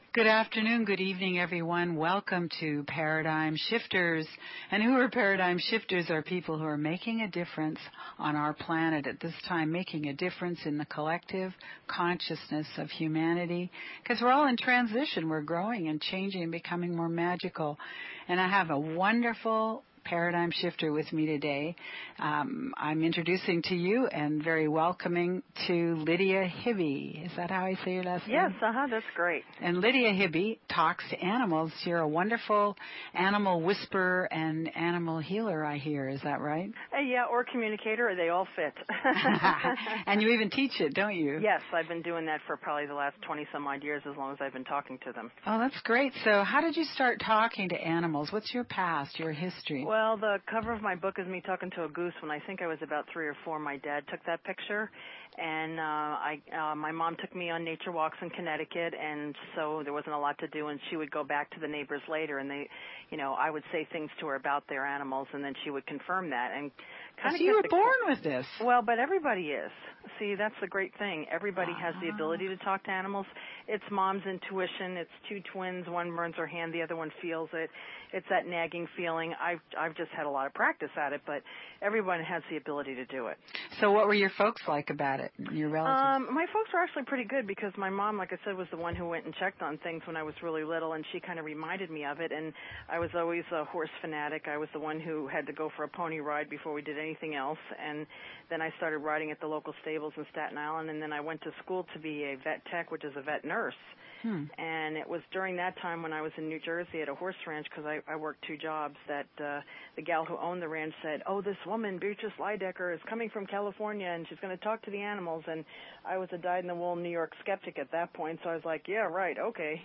Good afternoon, good evening, everyone. Welcome to Paradigm Shifters. And who are paradigm shifters? Are people who are making a difference on our planet at this time, making a difference in the collective consciousness of humanity. Because we're all in transition. We're growing and changing and becoming more magical. And I have a wonderful paradigm shifter with me today. I'm introducing to you and very welcoming to Lydia Hibby. Is that how I say your last name? Yes, that's great. And Lydia Hibby talks to animals. You're a wonderful animal whisperer and animal healer, I hear. Is that right? Yeah, or communicator. They all fit. And you even teach it, don't you? Yes, I've been doing that for probably the last 20-some-odd years, as long as I've been talking to them. Oh, that's great. So how did you start talking to animals? What's your past, your history? Well, the cover of my book is me talking to a goose. When I think I was about 3 or 4, my dad took that picture, and my mom took me on nature walks in Connecticut, and so there wasn't a lot to do, and she would go back to the neighbors later, and I would say things to her about their animals, and then she would confirm that. And kind of you were born with this. Well, but everybody is. See, that's the great thing. Everybody has the ability to talk to animals. It's mom's intuition. It's 2 twins. One burns her hand, the other one feels it. It's that nagging feeling. I've just had a lot of practice at it, but everyone has the ability to do it. So what were your folks like about it, your relatives? My folks were actually pretty good because my mom, like I said, was the one who went and checked on things when I was really little, and she kind of reminded me of it, and I was always a horse fanatic. I was the one who had to go for a pony ride before we did anything else, and then I started riding at the local stables in Staten Island, and then I went to school to be a vet tech, which is a vet nurse. And it was during that time when I was in New Jersey at a horse ranch, because I worked 2 jobs, that the gal who owned the ranch said, "Oh, this woman, Beatrice Lydecker, is coming from California, and she's going to talk to the animals." And I was a dyed-in-the-wool New York skeptic at that point, so I was like, yeah, right, okay,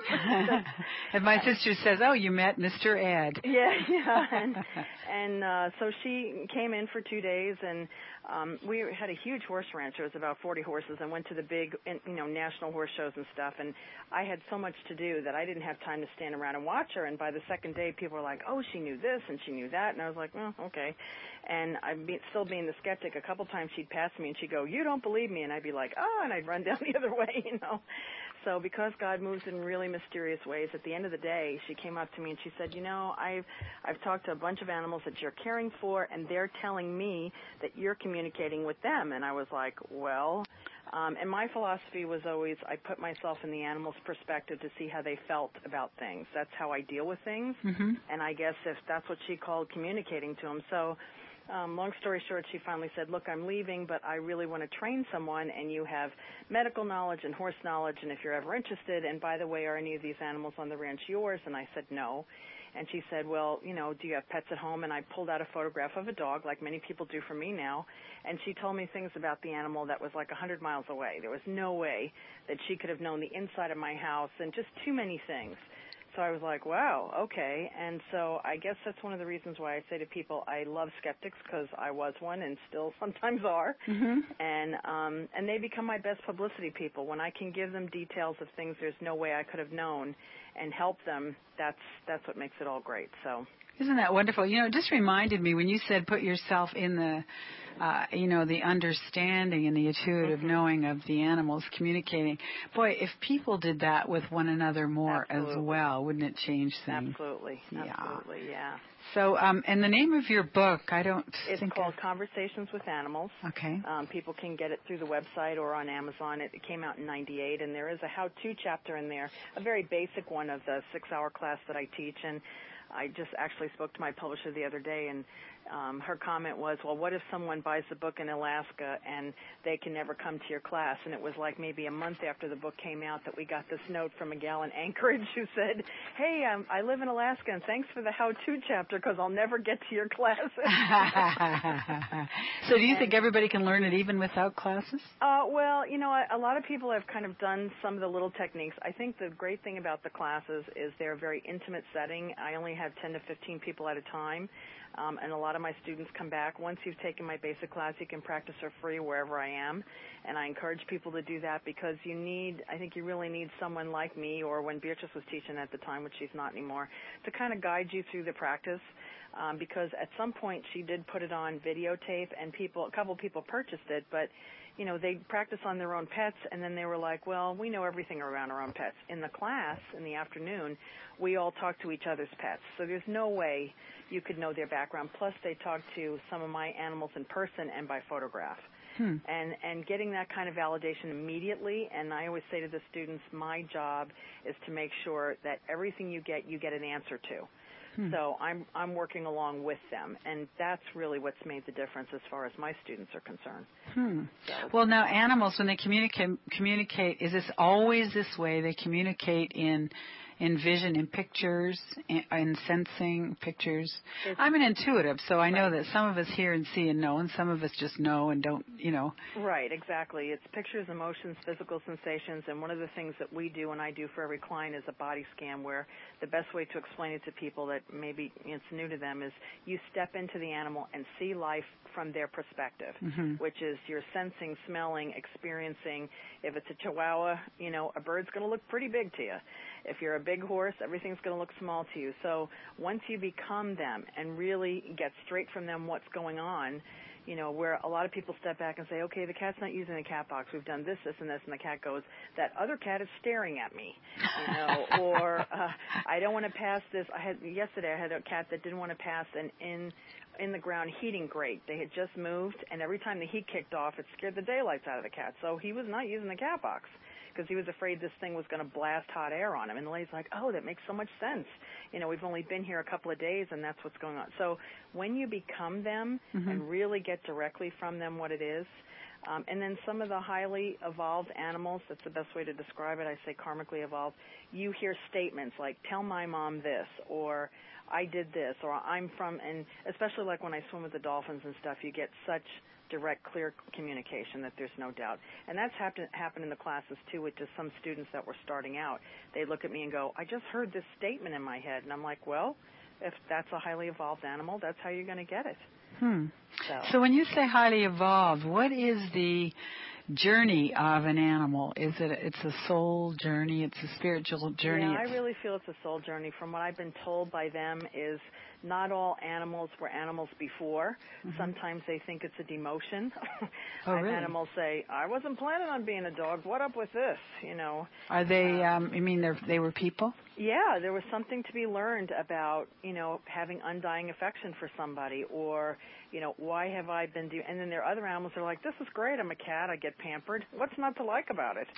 And my sister says, "Oh, you met Mr. Ed." Yeah. And so she came in for 2 days, and we had a huge horse ranch. There was about 40 horses, and went to the big, national horse shows and stuff. And I had so much to do that I didn't have time to stand around and watch her. And by the second day, people were like, "Oh, she knew this and she knew that." And I was like, "Oh, okay." And still being the skeptic, a couple times she'd pass me and she'd go, "You don't believe me." And I'd be like, "Oh," and I'd run down the other way, So because God moves in really mysterious ways, at the end of the day, she came up to me and she said, I've talked to a bunch of animals that you're caring for, and they're telling me that you're communicating with them. And I was like, well, and my philosophy was always I put myself in the animal's perspective to see how they felt about things. That's how I deal with things. And I guess if that's what she called communicating to them. So long story short, she finally said, "Look, I'm leaving, but I really want to train someone, and you have medical knowledge and horse knowledge, and if you're ever interested, and by the way, are any of these animals on the ranch yours?" And I said, "No." And she said, "Well, do you have pets at home?" And I pulled out a photograph of a dog, like many people do for me now, and she told me things about the animal that was like 100 miles away. There was no way that she could have known the inside of my house, and just too many things. So I was like, wow, okay. And so I guess that's one of the reasons why I say to people I love skeptics, because I was one and still sometimes are. And they become my best publicity people. When I can give them details of things there's no way I could have known and help them, that's what makes it all great. So isn't that wonderful? It just reminded me when you said put yourself in the, the understanding and the intuitive knowing of the animals communicating. Boy, if people did that with one another more as well, wouldn't it change things? Absolutely. Yeah. So, and the name of your book, It's called Conversations with Animals. Okay. People can get it through the website or on Amazon. It came out in '98, and there is a how-to chapter in there, a very basic one of the 6-hour class that I teach. And I just actually spoke to my publisher the other day, and her comment was, well, what if someone buys the book in Alaska and they can never come to your class? And it was like maybe a month after the book came out that we got this note from a gal in Anchorage who said, "Hey, I live in Alaska, and thanks for the how-to chapter, because I'll never get to your classes." So do you think everybody can learn it even without classes? Well, a lot of people have kind of done some of the little techniques. I think the great thing about the classes is they're a very intimate setting. I only have 10 to 15 people at a time. And a lot of my students come back. Once you've taken my basic class, you can practice for free wherever I am. And I encourage people to do that because I think you really need someone like me, or when Beatrice was teaching at the time, which she's not anymore, to kind of guide you through the practice. because at some point she did put it on videotape, and a couple people purchased it, but they practice on their own pets, and then they were like, well, we know everything around our own pets. In the class, in the afternoon, we all talk to each other's pets. So there's no way you could know their background. Plus, they talk to some of my animals in person and by photograph. And getting that kind of validation immediately, and I always say to the students, my job is to make sure that everything you get an answer to. So I'm working along with them, and that's really what's made the difference as far as my students are concerned. So. Well, now animals, when they communicate, is this always this way? They communicate in vision, in pictures, in sensing pictures. I'm an intuitive, so I know that some of us hear and see and know, and some of us just know and don't, Right, exactly. It's pictures, emotions, physical sensations, and one of the things that we do and I do for every client is a body scan, where the best way to explain it to people that maybe it's new to them is you step into the animal and see life from their perspective, which is you're sensing, smelling, experiencing. If it's a Chihuahua, a bird's going to look pretty big to you. If you're a big horse, everything's going to look small to you. So once you become them and really get straight from them what's going on, where a lot of people step back and say, okay, the cat's not using the cat box. We've done this, this, and this, and the cat goes, that other cat is staring at me, or I don't want to pass this. Yesterday I had a cat that didn't want to pass an in the ground heating grate. They had just moved, and every time the heat kicked off, it scared the daylights out of the cat. So he was not using the cat box, because he was afraid this thing was going to blast hot air on him. And the lady's like, oh, that makes so much sense. We've only been here a couple of days, and that's what's going on. So when you become them and really get directly from them what it is, and then some of the highly evolved animals, that's the best way to describe it, I say karmically evolved, you hear statements like, tell my mom this, or I did this, or I'm from, and especially like when I swim with the dolphins and stuff, you get such direct, clear communication that there's no doubt. And that's happened in the classes, too, with just some students that were starting out. They look at me and go, I just heard this statement in my head. And I'm like, well, if that's a highly evolved animal, that's how you're going to get it. So when you say highly evolved, what is the journey of an animal? It's a soul journey, it's a spiritual journey? Yeah, I really feel it's a soul journey. From what I've been told by them is not all animals were animals before. Sometimes they think it's a demotion. Really? Animals say, I wasn't planning on being a dog. What up with this? Are they, you mean they were people? Yeah, there was something to be learned about, having undying affection for somebody, or, why have I been doing, and then there are other animals that are like, this is great, I'm a cat, I get pampered. What's not to like about it?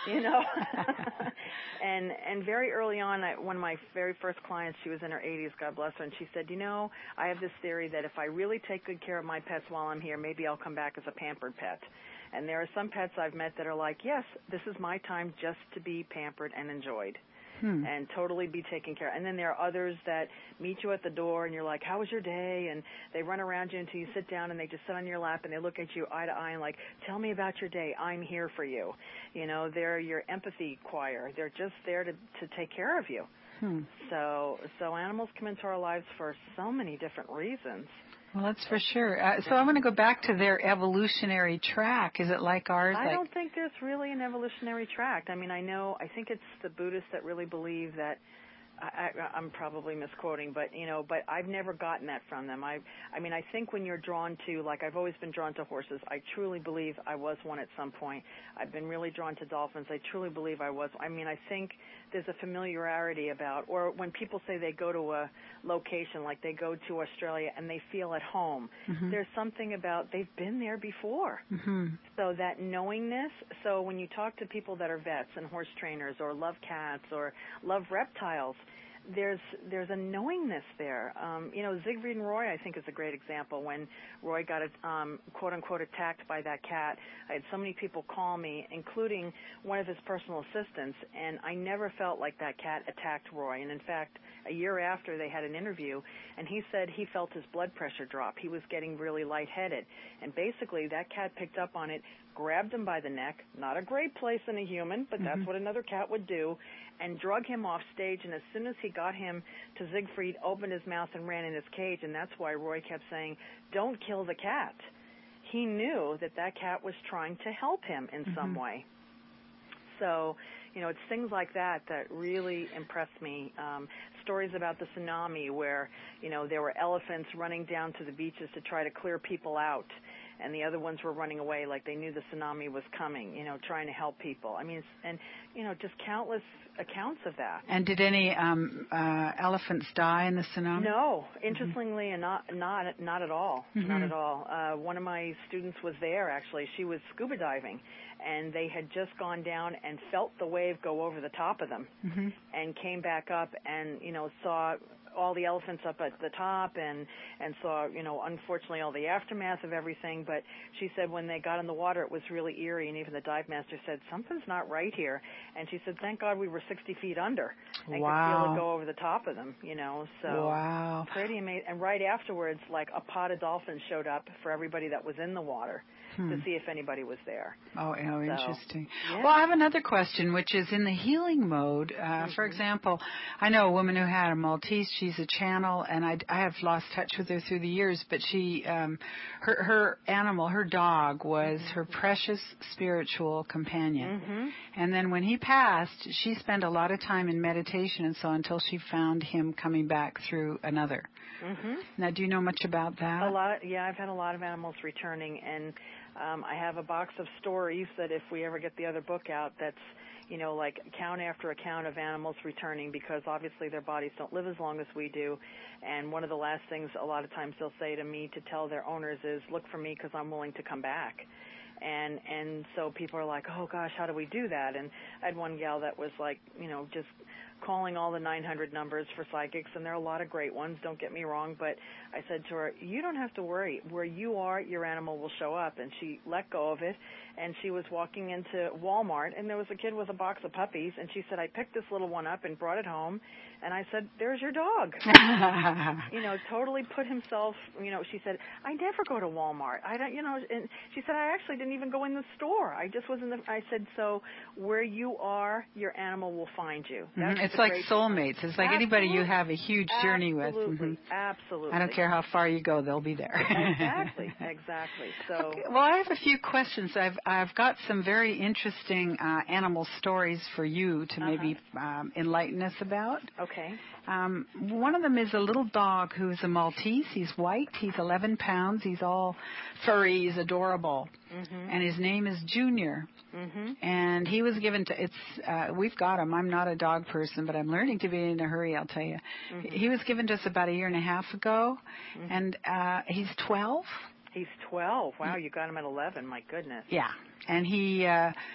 And very early on, one of my very first clients, she was in her 80s, God bless her, and she said, I have this theory that if I really take good care of my pets while I'm here, maybe I'll come back as a pampered pet. And there are some pets I've met that are like, yes, this is my time just to be pampered and enjoyed. And totally be taken care of. And then there are others that meet you at the door and you're like, how was your day? And they run around you until you sit down and they just sit on your lap and they look at you eye to eye and like, tell me about your day. I'm here for you. They're your empathy choir. They're just there to take care of you. So animals come into our lives for so many different reasons. Well, that's for sure. So I'm going to go back to their evolutionary track. Is it like ours? I don't think there's really an evolutionary track. I think it's the Buddhists that really believe that, I'm probably misquoting, but I've never gotten that from them. I think when you're drawn to, like I've always been drawn to horses, I truly believe I was one at some point. I've been really drawn to dolphins. I truly believe I was. I think there's a familiarity about, or when people say they go to a location, like they go to Australia and they feel at home, there's something about they've been there before. So that knowingness, so when you talk to people that are vets and horse trainers or love cats or love reptiles, there's a knowingness there. Siegfried and Roy, I think, is a great example. When Roy got quote-unquote attacked by that cat, I had so many people call me, including one of his personal assistants, and I never felt like that cat attacked Roy. And in fact, a year after, they had an interview, and he said he felt his blood pressure drop. He was getting really lightheaded. And basically, that cat picked up on it, grabbed him by the neck, not a great place in a human, but that's what another cat would do, and drug him off stage. And as soon as he got him to Siegfried, opened his mouth and ran in his cage, and that's why Roy kept saying, don't kill the cat. He knew that cat was trying to help him in some way. So, it's things like that that really impress me. Stories about the tsunami where, there were elephants running down to the beaches to try to clear people out, and the other ones were running away like they knew the tsunami was coming, trying to help people. I mean, just countless accounts of that. And did any elephants die in the tsunami? No, interestingly, and not at all. Not at all. One of my students was there, actually. She was scuba diving, and they had just gone down and felt the wave go over the top of them, and came back up and, saw all the elephants up at the top and saw, unfortunately all the aftermath of everything. But she said when they got in the water, it was really eerie, and even the dive master said, something's not right here. And she said, thank God we were 60 feet under and could feel it go over the top of them, So pretty amazing. And right afterwards, like a pod of dolphins showed up for everybody that was in the water to see if anybody was there. Interesting. Yeah. Well, I have another question, which is in the healing mode. For example, I know a woman who had a Maltese. She's a channel, and I have lost touch with her through the years, but she, her animal, her dog, was her precious spiritual companion. And then when he passed, she spent a lot of time in meditation and so until she found him coming back through another. Now, do you know much about that? A lot. Yeah, I've had a lot of animals returning, and I have a box of stories that if we ever get the other book out, that's, like account after account of animals returning, because obviously their bodies don't live as long as we do. And one of the last things a lot of times they'll say to me to tell their owners is, look for me because I'm willing to come back. And so people are like, oh gosh, how do we do that? And I had one gal that was like, just calling all the 900 numbers for psychics, and there are a lot of great ones, don't get me wrong, but I said to her, you don't have to worry. Where you are, your animal will show up. And she let go of it, and she was walking into Walmart, and there was a kid with a box of puppies, and she said, I picked this little one up and brought it home, and I said, there's your dog. Totally put himself, she said, I never go to Walmart. I don't, and she said, I actually didn't even go in the store. I just was in I said, so where you are, your animal will find you. It's like soulmates. It's like anybody you have a huge journey with. Absolutely. I don't care how far you go, they'll be there. Exactly. So. Okay, well, I have a few questions. I've got some very interesting animal stories for you to maybe enlighten us about. Okay. One of them is a little dog who's a Maltese. He's white. He's 11 pounds. He's all furry. He's adorable. And his name is Junior. And he was given to, we've got him. I'm not a dog person, but I'm learning to be in a hurry, I'll tell you. He was given to us about a year and a half ago, and he's 12. He's 12. Wow, you got him at 11. My goodness. Yeah. And he,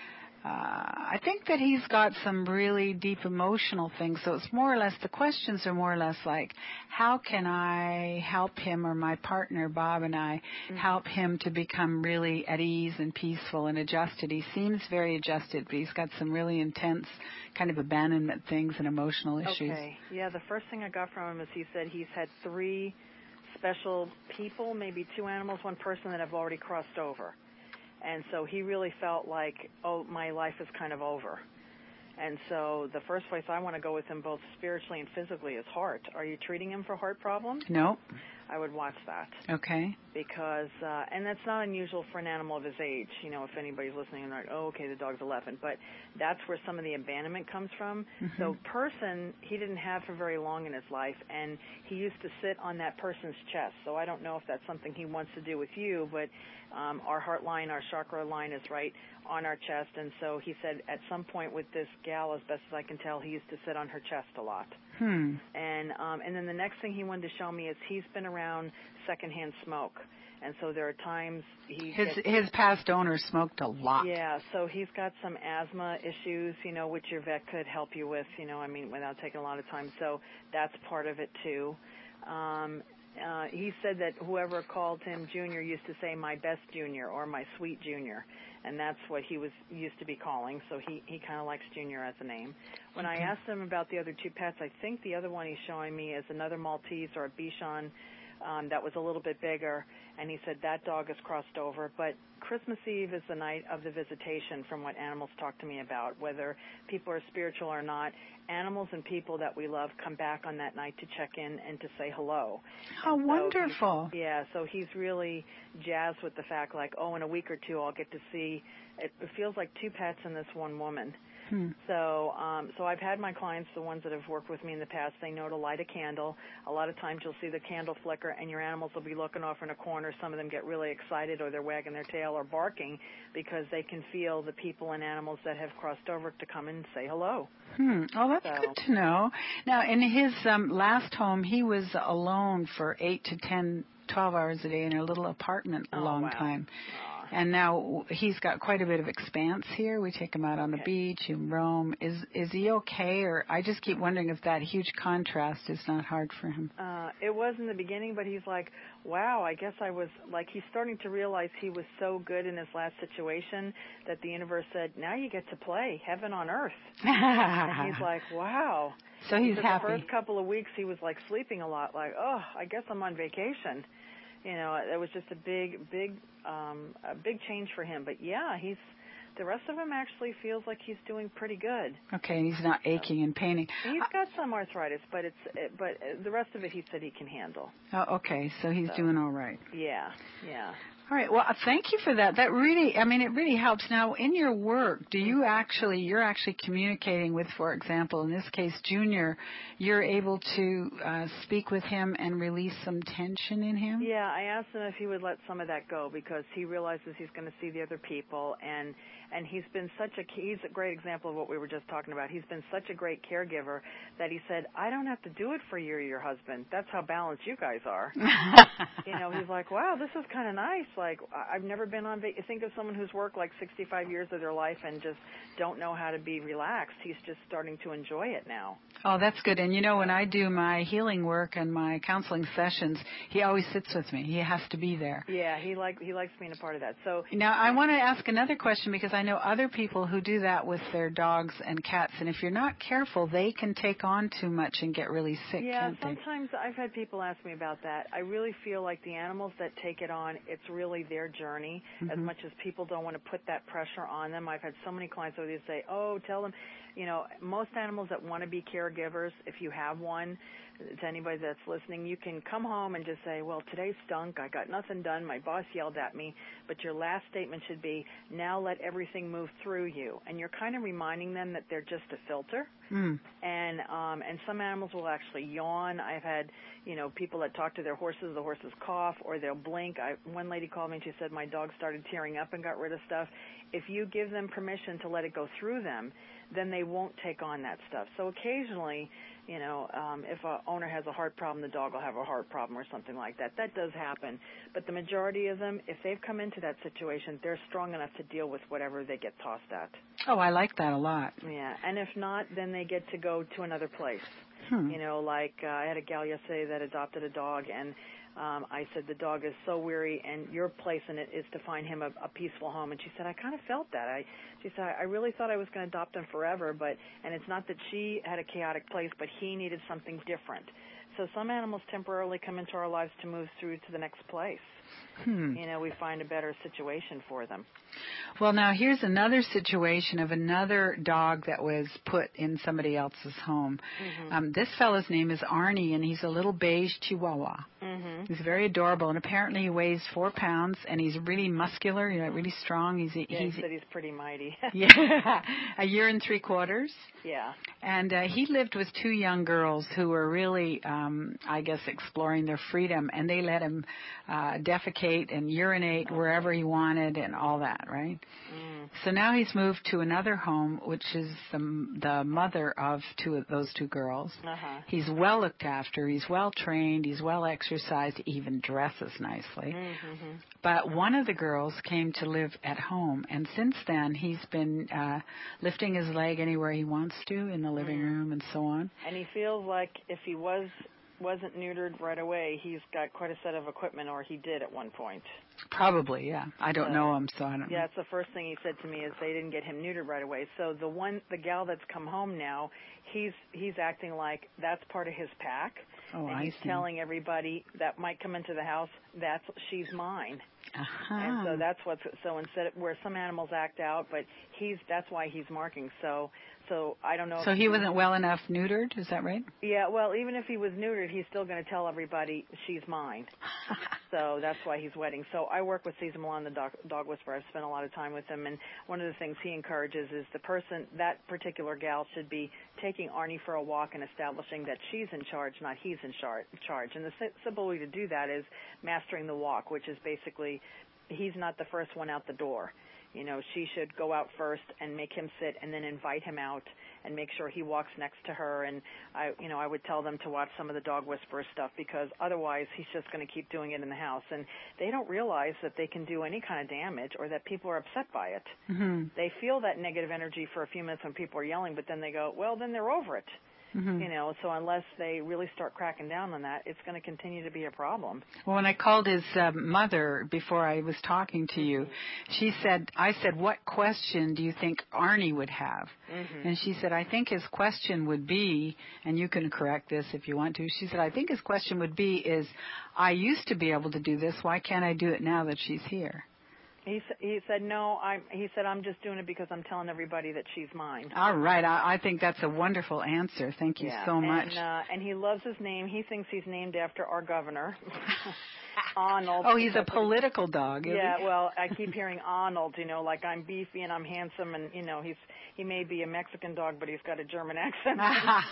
I think that he's got some really deep emotional things. So it's more or less, the questions are more or less like, how can I help him, or my partner, Bob, and I help him to become really at ease and peaceful and adjusted? He seems very adjusted, but he's got some really intense kind of abandonment things and emotional issues. Okay. Yeah, the first thing I got from him is he said he's had 3 special people, maybe 2 animals, 1 person that have already crossed over. And so he really felt like, oh, my life is kind of over. And so the first place I want to go with him, both spiritually and physically, is heart. Are you treating him for heart problems? No. I would watch that. Okay. Because, and that's not unusual for an animal of his age. If anybody's listening and they're like, oh, okay, the dog's 11. But that's where some of the abandonment comes from. So person, he didn't have for very long in his life, and he used to sit on that person's chest. So I don't know if that's something he wants to do with you, but our heart line, our chakra line is right on our chest. And so he said at some point with this gal, as best as I can tell, he used to sit on her chest a lot. And then the next thing he wanted to show me is he's been around secondhand smoke. And so there are times his past owner smoked a lot. Yeah, so he's got some asthma issues, which your vet could help you with, without taking a lot of time. So that's part of it too. He said that whoever called him Junior used to say my best Junior or my sweet Junior, and that's what he was used to be calling, so he kind of likes Junior as a name. When I asked him about the other 2 pets, I think the other one he's showing me is another Maltese or a Bichon that was a little bit bigger, and he said that dog has crossed over. But Christmas Eve is the night of the visitation, from what animals talk to me about. Whether people are spiritual or not, animals and people that we love come back on that night to check in and to say hello. How wonderful. So he's really jazzed with the fact, like, oh, in a week or 2 I'll get to see, it feels like 2 pets and this one woman. So I've had my clients, the ones that have worked with me in the past, they know to light a candle. A lot of times you'll see the candle flicker and your animals will be looking off in a corner. Some of them get really excited, or they're wagging their tail or barking because they can feel the people and animals that have crossed over to come and say hello. Oh, that's good to know. Now, in his last home, he was alone for 8 to 10, 12 hours a day in a little apartment a long time. And now he's got quite a bit of expanse here. We take him out on the beach and roam. Is he okay? Or I just keep wondering if that huge contrast is not hard for him. It was in the beginning, but he's like, wow, I guess I was, like, he's starting to realize he was so good in his last situation that the universe said, now you get to play heaven on earth. And he's like, wow. So he's happy. The first couple of weeks he was like sleeping a lot, like, oh, I guess I'm on vacation. You know, it was just a big change for him. But yeah, the rest of him actually feels like he's doing pretty good. Okay, and he's not aching and paining. He's got some arthritis, but the rest of it he said he can handle. Oh, okay, so he's doing all right. Yeah. All right. Well, thank you for that. That really, it really helps. Now, in your work, you're actually communicating with, for example, in this case, Junior, you're able to speak with him and release some tension in him? Yeah, I asked him if he would let some of that go because he realizes he's going to see the other people, and he's a great example of what we were just talking about. He's been such a great caregiver that he said, I don't have to do it for you or your husband. That's how balanced you guys are. You know, he's like, wow, this is kind of nice. Like, I've never been on vacation. Think of someone who's worked like 65 years of their life and just don't know how to be relaxed. He's just starting to enjoy it now. Oh, that's good. And, you know, when I do my healing work and my counseling sessions, he always sits with me. He has to be there. Yeah, he likes being a part of that. So now I want to ask another question because I know other people who do that with their dogs and cats, and if you're not careful, they can take on too much and get really sick, can't they? Sometimes I've had people ask me about that. I really feel like the animals that take it on, it's really their journey, as much as people don't want to put that pressure on them. I've had so many clients over there say, oh, tell them, you know, most animals that want to be caregivers, if you have one, to anybody that's listening, you can come home and just say, well, today stunk. I got nothing done. My boss yelled at me. But your last statement should be, now let everything move through you. And you're kind of reminding them that they're just a filter. And some animals will actually yawn. I've had, you know, people that talk to their horses, the horses cough or they'll blink. One lady called me and she said, my dog started tearing up and got rid of stuff. If you give them permission to let it go through them, then they won't take on that stuff. So occasionally, you know, if an owner has a heart problem, the dog will have a heart problem or something like that. That does happen. But the majority of them, if they've come into that situation, they're strong enough to deal with whatever they get tossed at. Oh, I like that a lot. Yeah, and if not, then they get to go to another place. You know, like I had a gal yesterday that adopted a dog, and I said, the dog is so weary, and your place in it is to find him a peaceful home. And she said, I kind of felt that. She said, I really thought I was going to adopt him forever, and it's not that she had a chaotic place, but he needed something different. So some animals temporarily come into our lives to move through to the next place. You know, we find a better situation for them. Well, now here's another situation of another dog that was put in somebody else's home. This fellow's name is Arnie, and he's a little beige Chihuahua. He's very adorable, and apparently he weighs 4 pounds, and he's really muscular, you know, really strong. He said he's pretty mighty. Yeah, a year and 3/4. Yeah. And he lived with 2 young girls who were really, I guess, exploring their freedom, and they let him defecate and urinate wherever he wanted and all that, right? So now he's moved to another home, which is the mother of those 2 girls. He's well looked after. He's well trained. He's well exercised. He even dresses nicely. But one of the girls came to live at home, and since then he's been lifting his leg anywhere he wants to in the living room and so on. And he feels like if he wasn't neutered right away, he's got quite a set of equipment, or he did at one point. Probably, yeah. I don't know him, so I don't know. Yeah, it's the first thing he said to me is they didn't get him neutered right away. So the gal that's come home now, he's acting like that's part of his pack. And he's telling everybody that might come into the house, she's mine. And so so instead of where some animals act out, but that's why he's marking. So I don't know. So he wasn't well enough neutered, is that right? Yeah, well, even if he was neutered, he's still going to tell everybody she's mine. So that's why he's wetting. So I work with Cesar Milan, the dog whisperer. I've spent a lot of time with him, and one of the things he encourages is that particular gal should be taking Arnie for a walk and establishing that she's in charge, not he's in charge. And the simple way to do that is mastering the walk, which is basically he's not the first one out the door. She should go out first and make him sit and then invite him out and make sure he walks next to her. And I would tell them to watch some of the dog whisperer stuff, because otherwise he's just going to keep doing it in the house. And they don't realize that they can do any kind of damage or that people are upset by it. Mm-hmm. They feel that negative energy for a few minutes when people are yelling, but then they go, well, then they're over it. Mm-hmm. So unless they really start cracking down on that, it's going to continue to be a problem. Well, when I called his mother before I was talking to you, I said, what question do you think Arnie would have? Mm-hmm. And she said, I think his question would be, and you can correct this if you want to, she said, I think his question would be I used to be able to do this. Why can't I do it now that she's here? He said, no, I'm just doing it because I'm telling everybody that she's mine. All right. I think that's a wonderful answer. Thank you so much. And he loves his name. He thinks he's named after our governor. Arnold. Oh, he's a political dog, isn't he? Well, I keep hearing Arnold, like I'm beefy and I'm handsome, and he may be a Mexican dog, but he's got a German accent.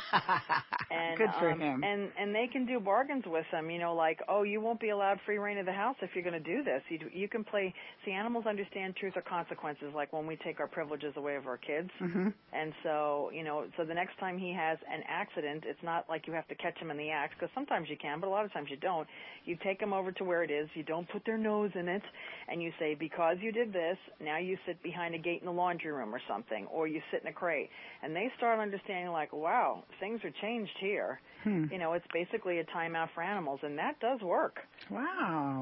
And, good for him. And they can do bargains with him, like, oh, you won't be allowed free reign of the house if you're going to do this. You can play. See, animals understand truth or consequences, like when we take our privileges away of our kids. Mm-hmm. And so, so the next time he has an accident, it's not like you have to catch him in the act, because sometimes you can, but a lot of times you don't. You take him over to where it is. You don't put their nose in it, and you say, because you did this, now you sit behind a gate in the laundry room or something, or you sit in a crate. And they start understanding, like, wow, things are changed here. It's basically a timeout for animals, and that does work. Wow.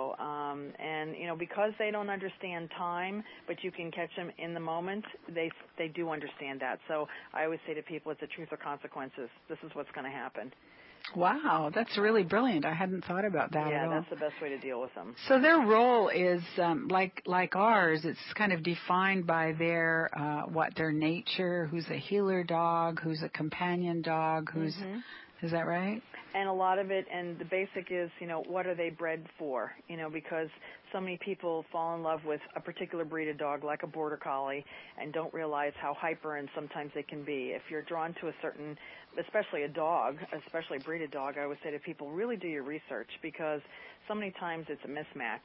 So, because they don't understand time, but you can catch them in the moment, they do understand that. So I always say to people, it's a truth or consequences. This is what's going to happen. Wow, that's really brilliant. I hadn't thought about that at all. Yeah, that's the best way to deal with them. So their role is like ours. It's kind of defined by their nature. Who's a healer dog? Who's a companion dog? Who's Is that right? And a lot of it, and the basic is, what are they bred for? Because so many people fall in love with a particular breed of dog, like a border collie, and don't realize how hyper and sometimes they can be. If you're drawn to a certain, especially a dog, especially a breed of dog, I would say to people, really do your research, because so many times it's a mismatch.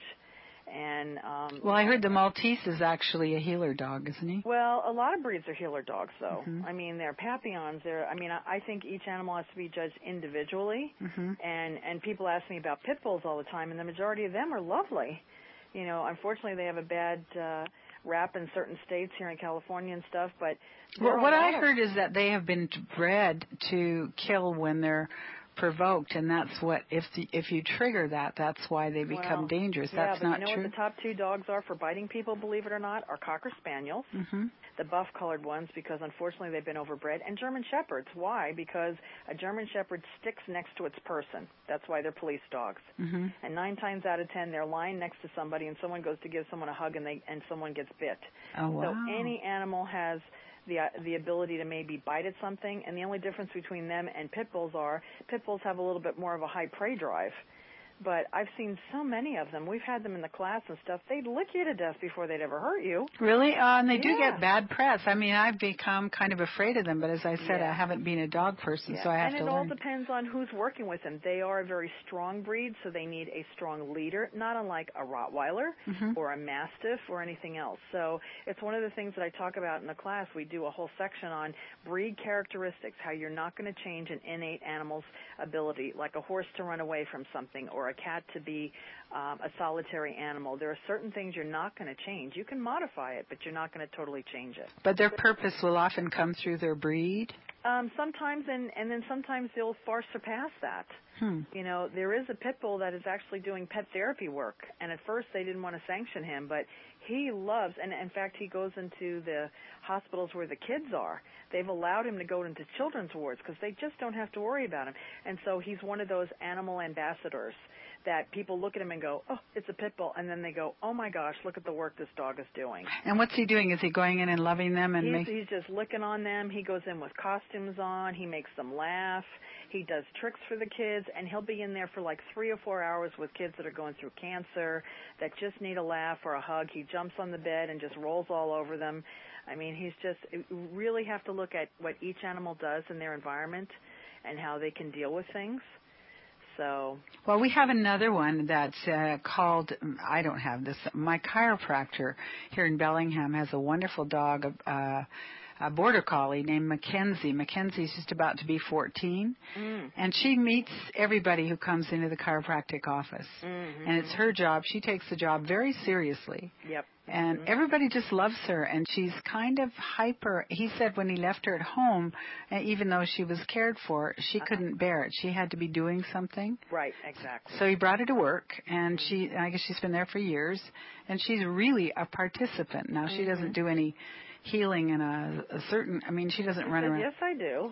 And well, I heard the Maltese is actually a healer dog, isn't he? Well, a lot of breeds are healer dogs, though. I mean, they're Papillons. I think each animal has to be judged individually. And people ask me about pit bulls all the time, and the majority of them are lovely. Unfortunately, they have a bad rap in certain states here in California and stuff. But what I heard is that they have been bred to kill when they're provoked, and that's what if you trigger that's why they become dangerous. Yeah, that's but not you know true. What the top two dogs are for biting people, believe it or not, are Cocker Spaniels, the buff-colored ones, because unfortunately they've been overbred, and German Shepherds. Why? Because a German Shepherd sticks next to its person. That's why they're police dogs. And 9 times out of 10, they're lying next to somebody, and someone goes to give someone a hug, and someone gets bit. Oh, wow. So any animal has the ability to maybe bite at something, and the only difference between them and pit bulls have a little bit more of a high prey drive. But I've seen so many of them. We've had them in the class and stuff. They'd lick you to death before they'd ever hurt you. Really? And they do get bad press. I mean, I've become kind of afraid of them, but as I said, I haven't been a dog person, so I have to learn. And it all depends on who's working with them. They are a very strong breed, so they need a strong leader, not unlike a Rottweiler or a Mastiff or anything else. So it's one of the things that I talk about in the class. We do a whole section on breed characteristics, how you're not going to change an innate animal's ability, like a horse to run away from something or a cat to be a solitary animal. There are certain things you're not going to change. You can modify it, but you're not going to totally change it. But their purpose will often come through their breed? Sometimes, and then sometimes they'll far surpass that. There is a pit bull that is actually doing pet therapy work, and at first they didn't want to sanction him, but He loves, and in fact, he goes into the hospitals where the kids are. They've allowed him to go into children's wards because they just don't have to worry about him. And so he's one of those animal ambassadors that people look at him and go, oh, it's a pit bull. And then they go, oh, my gosh, look at the work this dog is doing. And what's he doing? Is he going in and loving them? And He's just licking on them. He goes in with costumes on. He makes them laugh. He does tricks for the kids, and he'll be in there for like 3 or 4 hours with kids that are going through cancer, that just need a laugh or a hug. He jumps on the bed and just rolls all over them. I mean, you really have to look at what each animal does in their environment and how they can deal with things. So. Well, we have another one that's called, I don't have this, my chiropractor here in Bellingham has a wonderful dog, a border collie named Mackenzie. Mackenzie's just about to be 14, and she meets everybody who comes into the chiropractic office, and it's her job. She takes the job very seriously. Yep. And everybody just loves her, and she's kind of hyper. He said when he left her at home, even though she was cared for, she couldn't bear it. She had to be doing something. Right, exactly. So he brought her to work, and I guess she's been there for years, and she's really a participant. Now, she doesn't do any healing in a certain, I mean, she doesn't run around. Yes, I do.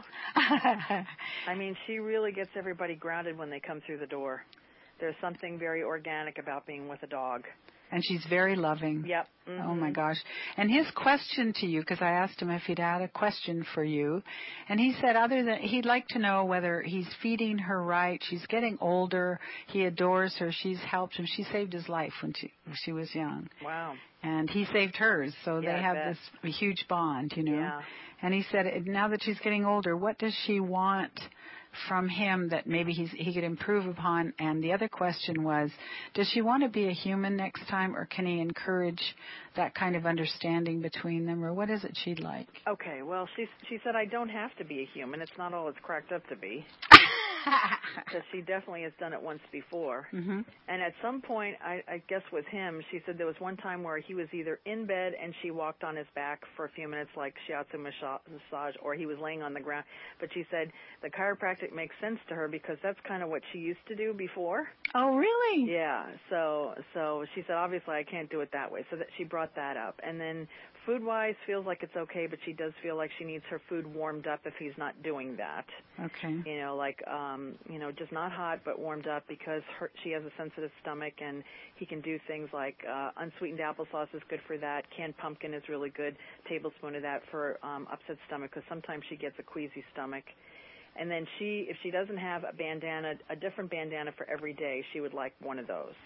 I mean, she really gets everybody grounded when they come through the door. There's something very organic about being with a dog. And she's very loving. Yep. Oh, my gosh. And his question to you, because I asked him if he'd had a question for you, and he said he'd like to know whether he's feeding her right. She's getting older. He adores her. She's helped him. She saved his life when she was young. Wow. And he saved hers, so they have this huge bond, you know. Yeah. And he said, now that she's getting older, what does she want from him that maybe he could improve upon? And the other question was, does she want to be a human next time, or can he encourage that kind of understanding between them, or what is it she'd like? Okay, well, she said, I don't have to be a human. It's not all it's cracked up to be. Because she definitely has done it once before. Mm-hmm. And at some point, I guess with him, she said there was one time where he was either in bed and she walked on his back for a few minutes like shiatsu massage, or he was laying on the ground. But she said the chiropractic makes sense to her because that's kind of what she used to do before. Oh, really? Yeah. So she said, obviously I can't do it that way. So that she brought that up. And then food-wise, feels like it's okay, but she does feel like she needs her food warmed up if he's not doing that. Okay. You know, like, just not hot, but warmed up because she has a sensitive stomach, and he can do things like unsweetened applesauce is good for that. Canned pumpkin is really good, tablespoon of that for upset stomach, because sometimes she gets a queasy stomach. And then if she doesn't have a bandana, a different bandana for every day, she would like one of those.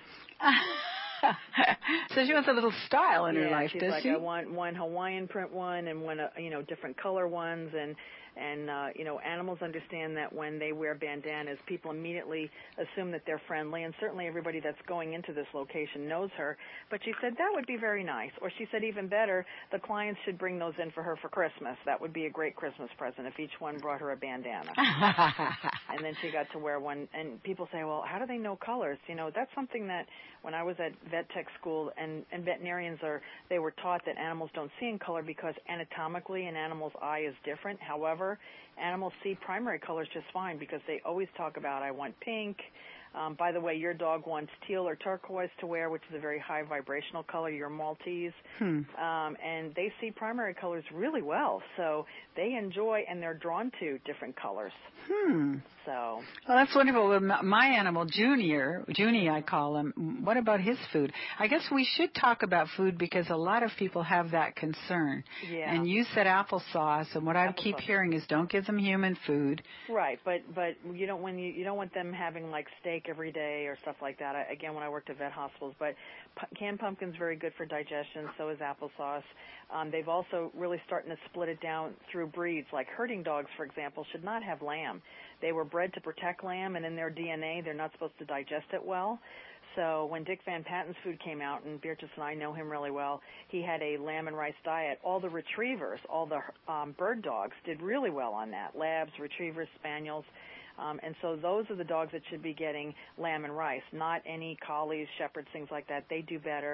So she wants a little style in her life, does she? I want one Hawaiian print one and one, different color ones, and animals understand that when they wear bandanas, people immediately assume that they're friendly, and certainly everybody that's going into this location knows her. But she said that would be very nice. Or she said even better, the clients should bring those in for her for Christmas. That would be a great Christmas present if each one brought her a bandana. And then she got to wear one. And people say, well, how do they know colors? That's something that when I was at vet tech school, and veterinarians they were taught that animals don't see in color because anatomically an animal's eye is different. However, animals see primary colors just fine because they always talk about, I want pink. By the way, your dog wants teal or turquoise to wear, which is a very high vibrational color, your Maltese. And they see primary colors really well. So they enjoy and they're drawn to different colors. So. Well, that's wonderful. My animal, Junie I call him, what about his food? I guess we should talk about food because a lot of people have that concern. Yeah. And you said applesauce, and what I keep hearing is don't give them human food. Right, but you don't want them having like steak every day or stuff like that. Again, when I worked at vet hospitals, but canned pumpkin's very good for digestion. So is applesauce. They've also really starting to split it down through breeds. Like herding dogs, for example, should not have lamb. They were bred to protect lamb, and in their DNA, they're not supposed to digest it well. So when Dick Van Patten's food came out, and Beatrice and I know him really well, he had a lamb and rice diet. All the retrievers, all the bird dogs did really well on that. Labs, retrievers, spaniels. And so those are the dogs that should be getting lamb and rice, not any collies, shepherds, things like that. They do better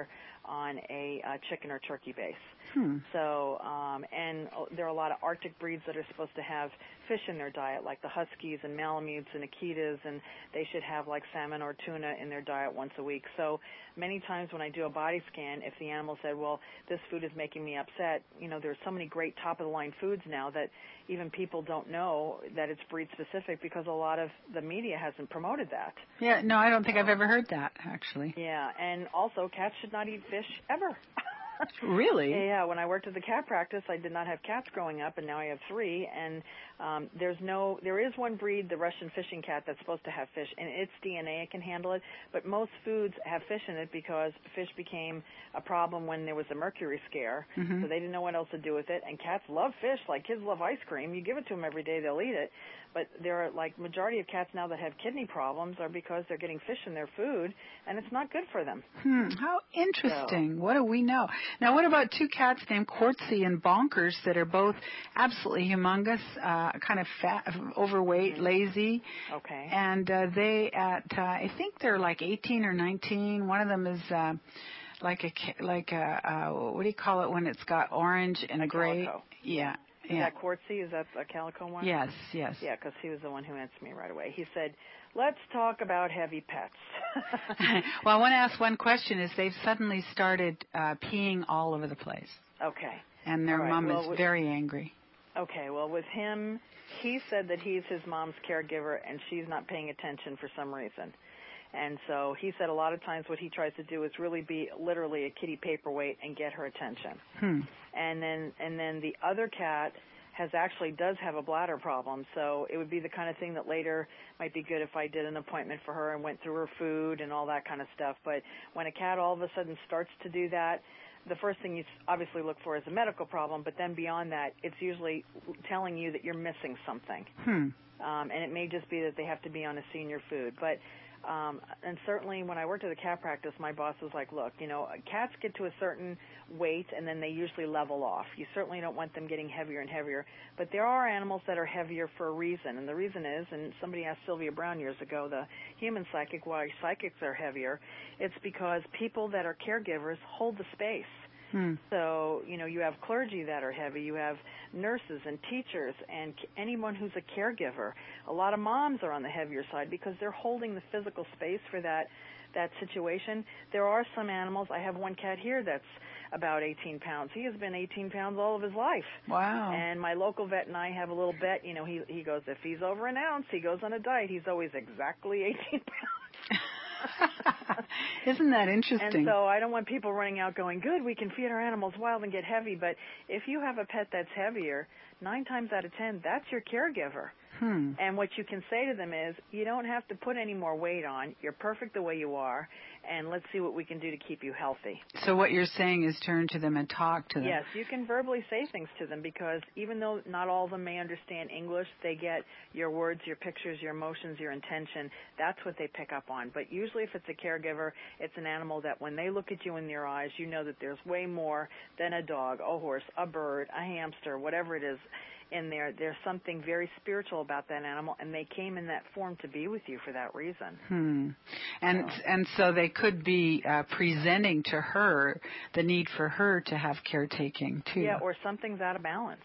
on a chicken or turkey base. Hmm. So, and there are a lot of Arctic breeds that are supposed to have fish in their diet, like the Huskies and Malamutes and Akitas, and they should have like salmon or tuna in their diet once a week. So many times when I do a body scan, if the animal said, well, this food is making me upset, there's so many great top-of-the-line foods now that even people don't know that it's breed-specific because a lot of the media hasn't promoted that. Yeah, no, I don't think I've ever heard that, actually. Yeah, and also cats should not eat fish ever. Really? Yeah, when I worked at the cat practice, I did not have cats growing up, and now I have 3. And there is one breed, the Russian fishing cat, that's supposed to have fish, and its DNA it can handle it. But most foods have fish in it because fish became a problem when there was a mercury scare, Mm-hmm. so they didn't know what else to do with it. And cats love fish, like kids love ice cream. You give it to them every day, they'll eat it. But there are like majority of cats now that have kidney problems are because they're getting fish in their food, and it's not good for them. How interesting. So, what do we know? Now, what about 2 cats named Quartzy and Bonkers that are both absolutely humongous, kind of fat, overweight, lazy? Okay. And I think they're like 18 or 19. One of them is like a what do you call it when it's got orange and gray? Calico. Yeah. Is that Quartzy? Is that a calico one? Yes. Yeah, because he was the one who answered me right away. He said, let's talk about heavy pets. Well, I want to ask one question. Is they've suddenly started peeing all over the place. Okay. And their mom is very angry. Okay, well, with him, he said that he's his mom's caregiver, and she's not paying attention for some reason. And so he said a lot of times what he tries to do is really be literally a kitty paperweight and get her attention. And then the other cat does have a bladder problem, so it would be the kind of thing that later might be good if I did an appointment for her and went through her food and all that kind of stuff. But when a cat all of a sudden starts to do that, the first thing you obviously look for is a medical problem, but then beyond that, it's usually telling you that you're missing something. And it may just be that they have to be on a senior food. But and certainly when I worked at the cat practice, my boss was like, look, cats get to a certain weight and then they usually level off. You certainly don't want them getting heavier and heavier. But there are animals that are heavier for a reason. And the reason is, and somebody asked Sylvia Brown years ago, the human psychic, why psychics are heavier. It's because people that are caregivers hold the space. So, you have clergy that are heavy, you have nurses and teachers and anyone who's a caregiver. A lot of moms are on the heavier side because they're holding the physical space for that situation. There are some animals. I have one cat here that's about 18 pounds. He has been 18 pounds all of his life. Wow. And my local vet and I have a little bet. He goes, if he's over an ounce, he goes on a diet. He's always exactly 18 pounds. Isn't that interesting? And so I don't want people running out going, good, we can feed our animals wild and get heavy. But if you have a pet that's heavier, 9 times out of 10, that's your caregiver. And what you can say to them is, you don't have to put any more weight on. You're perfect the way you are, and let's see what we can do to keep you healthy. So what you're saying is turn to them and talk to them. Yes, you can verbally say things to them because even though not all of them may understand English, they get your words, your pictures, your emotions, your intention. That's what they pick up on. But usually if it's a caregiver, it's an animal that when they look at you in their eyes, you know that there's way more than a dog, a horse, a bird, a hamster, whatever it is. In there, there's something very spiritual about that animal, and they came in that form to be with you for that reason. And so they could be presenting to her the need for her to have caretaking too. Yeah, or something's out of balance.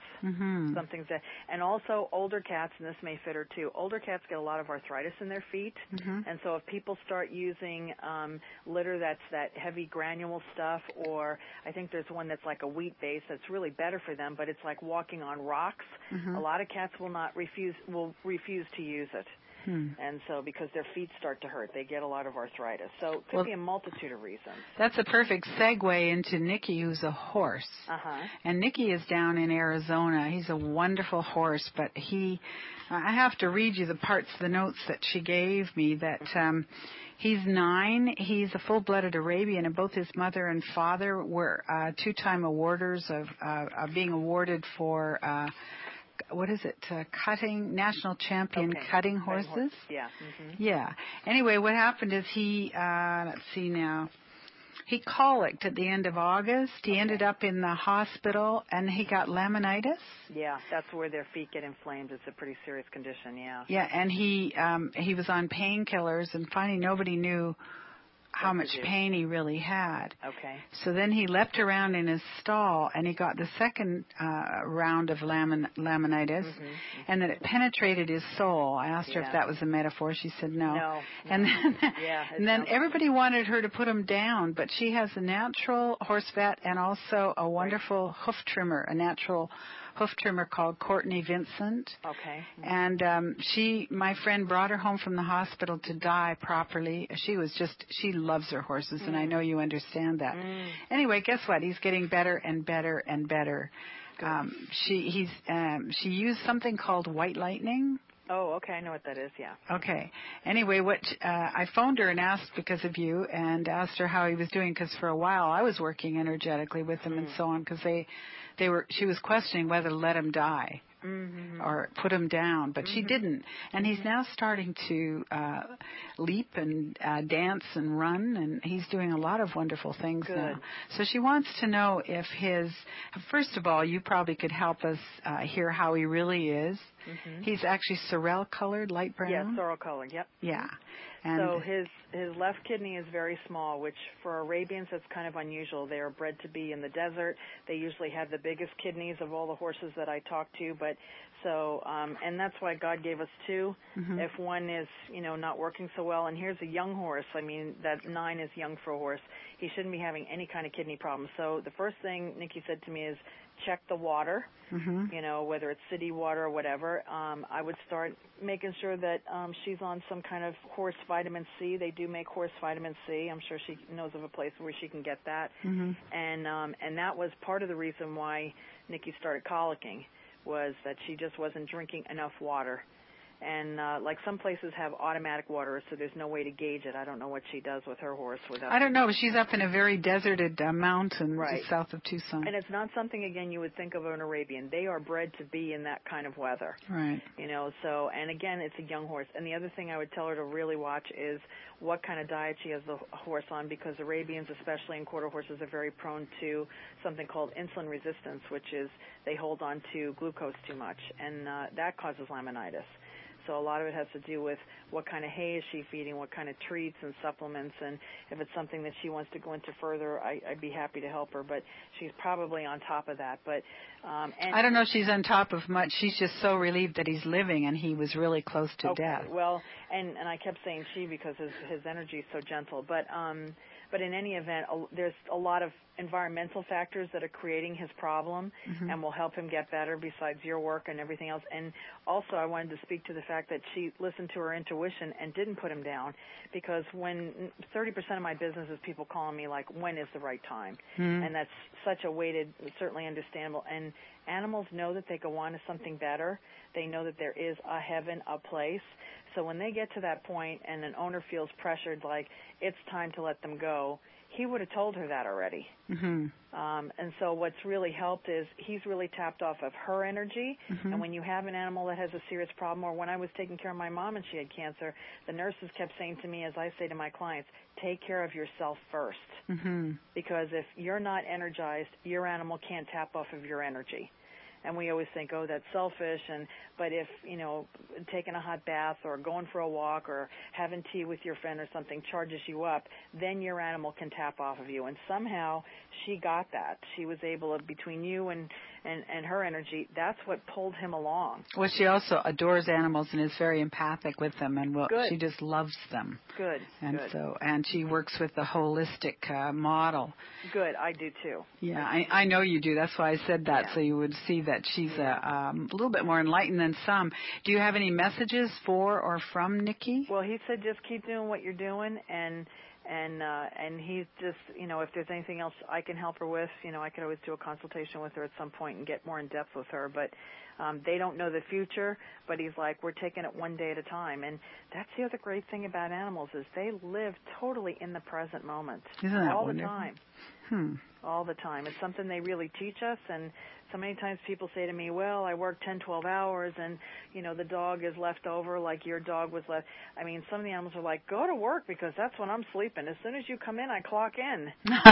And also older cats, and this may fit her too. Older cats get a lot of arthritis in their feet, and so if people start using litter that's that heavy granule stuff, or I think there's one that's like a wheat base that's really better for them, but it's like walking on rocks. A lot of cats will refuse to use it. And so because their feet start to hurt, they get a lot of arthritis. So it could be a multitude of reasons. That's a perfect segue into Nikki, who's a horse. And Nikki is down in Arizona. He's a wonderful horse, but I have to read you the parts of the notes that she gave me that he's 9. He's a full-blooded Arabian, and both his mother and father were 2-time awarders of being awarded for cutting, national champion cutting horses? Yeah. Yeah. Anyway, what happened is he, let's see now, he colicked at the end of August. He ended up in the hospital, and he got laminitis. Yeah, that's where their feet get inflamed. It's a pretty serious condition, yeah. Yeah, and he was on painkillers, and finally nobody knew how much pain he really had. Okay. So then he leapt around in his stall, and he got the second round of laminitis, and then it penetrated his soul. I asked her if that was a metaphor. She said no. No. And then everybody wanted her to put him down, but she has a natural horse vet and also a wonderful hoof trimmer, a natural hoof trimmer called Courtney Vincent. Okay. And my friend brought her home from the hospital to die properly. She loves her horses, and I know you understand that. Anyway, guess what? He's getting better and better and better. She used something called white lightning. Oh, okay. I know what that is. Yeah. Okay. Anyway, I phoned her and asked because of you, and asked her how he was doing, because for a while I was working energetically with him and so on, because she was questioning whether to let him die. Or put him down, but she didn't. And he's now starting to leap and dance and run, and he's doing a lot of wonderful things now. So she wants to know if first of all, you probably could help us hear how he really is. He's actually sorrel colored, light brown. Yeah, sorrel colored. Yep. Yeah. And so his left kidney is very small, which for Arabians that's kind of unusual. They are bred to be in the desert. They usually have the biggest kidneys of all the horses that I talk to, and that's why God gave us two. If one is, not working so well, and here's a young horse. I mean, that 9 is young for a horse. He shouldn't be having any kind of kidney problems. So the first thing Nikki said to me is check the water, whether it's city water or whatever. I would start making sure that she's on some kind of horse vitamin C. They do make horse vitamin C. I'm sure she knows of a place where she can get that. And that was part of the reason why Nikki started colicking, was that she just wasn't drinking enough water. And like some places have automatic water, so there's no way to gauge it. I don't know what she does with her horse. I don't know. She's up in a very deserted mountain south of Tucson. And it's not something, again, you would think of an Arabian. They are bred to be in that kind of weather. Right. And again, it's a young horse. And the other thing I would tell her to really watch is what kind of diet she has the horse on, because Arabians, especially in quarter horses, are very prone to something called insulin resistance, which is they hold on to glucose too much, and that causes laminitis. So a lot of it has to do with what kind of hay is she feeding, what kind of treats and supplements, and if it's something that she wants to go into further, I'd be happy to help her. But she's probably on top of that. But I don't know if she's on top of much. She's just so relieved that he's living, and he was really close to death. Well, and I kept saying she because his energy is so gentle. But in any event, there's a lot of environmental factors that are creating his problem and will help him get better besides your work and everything else. And also I wanted to speak to the fact that she listened to her intuition and didn't put him down, because when 30% of my business is people calling me like, when is the right time? And that's such a weighted, certainly understandable. And animals know that they go on to something better. They know that there is a heaven, a place. So when they get to that point and an owner feels pressured, like it's time to let them go, he would have told her that already. And so what's really helped is he's really tapped off of her energy. And when you have an animal that has a serious problem, or when I was taking care of my mom and she had cancer, the nurses kept saying to me, as I say to my clients, take care of yourself first. Because if you're not energized, your animal can't tap off of your energy. And we always think, oh, that's selfish. But if, taking a hot bath or going for a walk or having tea with your friend or something charges you up, then your animal can tap off of you. And somehow she got that. She was able to, between you and her energy, that's what pulled him along. Well, she also adores animals and is very empathic with them, and she just loves them. Good. And she works with the holistic model. Good, I do too. Yeah, I know you do. That's why I said that, so you would see that she's a little bit more enlightened than some. Do you have any messages for or from Nikki? Well, he said just keep doing what you're doing, and he's just, if there's anything else I can help her with, I could always do a consultation with her at some point and get more in depth with her. But they don't know the future, but he's like, we're taking it one day at a time. And that's the other great thing about animals is they live totally in the present moment. Isn't that all wonderful? The time. All the time. It's something they really teach us, and So many times people say to me, well, I work 10, 12 hours and, the dog is left over like your dog was left. I mean, some of the animals are like, go to work because that's when I'm sleeping. As soon as you come in, I clock in,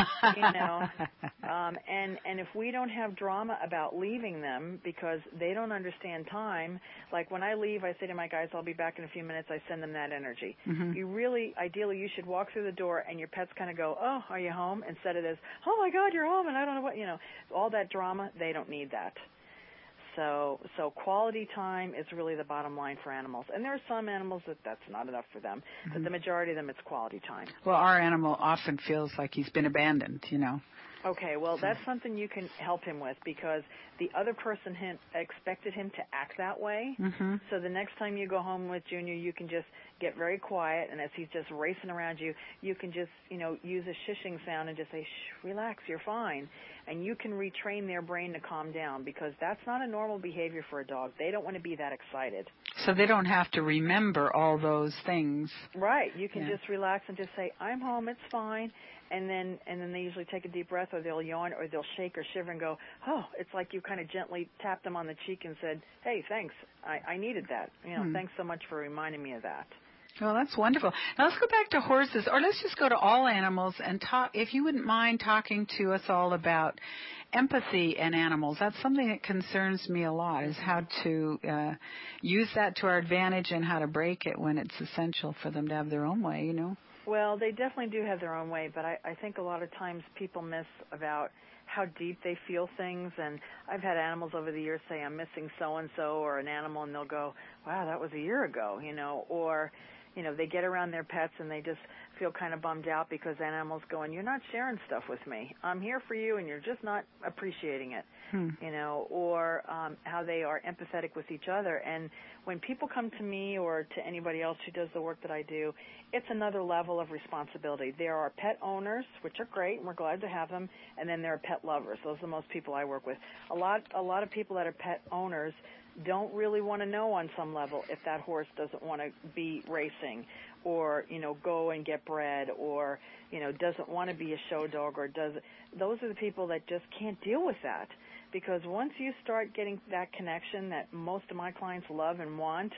And if we don't have drama about leaving them because they don't understand time, like when I leave, I say to my guys, I'll be back in a few minutes. I send them that energy. Mm-hmm. Ideally, you should walk through the door and your pets kind of go, oh, are you home? Instead of this, oh, my God, you're home, and I don't know what, all that drama, they don't need that. So quality time is really the bottom line for animals. And there are some animals that's not enough for them, mm-hmm. but the majority of them, it's quality time. Well, our animal often feels like he's been abandoned, Okay, well, that's something you can help him with because the other person expected him to act that way. Mm-hmm. So the next time you go home with Junior, you can just get very quiet, and as he's just racing around you, you can just, use a shushing sound and just say, shh, relax, you're fine. And you can retrain their brain to calm down because that's not a normal behavior for a dog. They don't want to be that excited. So they don't have to remember all those things. Right. You can just relax and just say, I'm home, it's fine. And then they usually take a deep breath, or they'll yawn, or they'll shake or shiver and go, oh, it's like you kind of gently tapped them on the cheek and said, hey, thanks, I needed that. Thanks so much for reminding me of that. Well, that's wonderful. Now let's go back to horses, or let's just go to all animals and talk, if you wouldn't mind talking to us all about empathy in animals. That's something that concerns me a lot, is how to use that to our advantage and how to break it when it's essential for them to have their own way, Well, they definitely do have their own way, but I think a lot of times people miss about how deep they feel things. And I've had animals over the years say, I'm missing so-and-so, or an animal, and they'll go, wow, that was a year ago, or, they get around their pets and they just feel kind of bummed out because that animal's going, you're not sharing stuff with me. I'm here for you and you're just not appreciating it, or how they are empathetic with each other. And when people come to me or to anybody else who does the work that I do, it's another level of responsibility. There are pet owners, which are great, and we're glad to have them, and then there are pet lovers. Those are the most people I work with. A lot of people that are pet owners don't really want to know on some level if that horse doesn't want to be racing or, go and get bred or, doesn't want to be a show dog or those are the people that just can't deal with that. Because once you start getting that connection that most of my clients love and want,